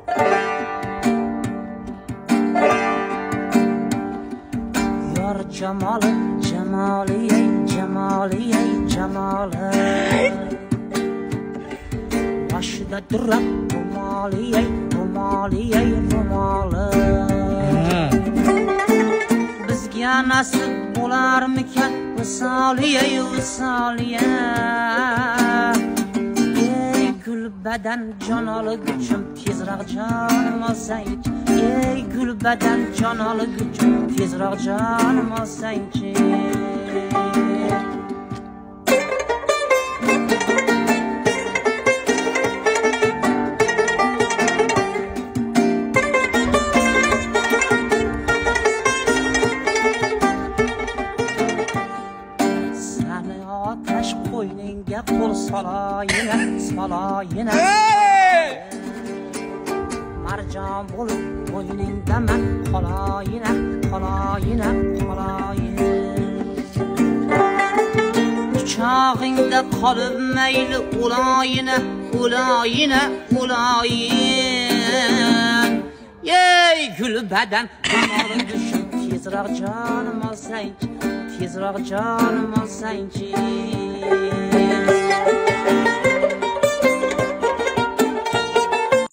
Yor jamoli jamoli jamoli jamoli boshida durab ro'moli ro'moli ro'moli bizga nasib bo'larmikan visoliya visoliya ey gul badan jon olguchim tezroq jonim olsangchi ey gul badan jon olguchim tezroq jonim olsangchi qo'yningga qo'l solayina solayina marjon bo'lib qo'yningda man qolayina qolayina qolayina quchog'ingda qolib mayli ulayina ulayina ulayin ey gul badan jamoli dushim tezroq jonim olsangchi tezroq jonim olsangchi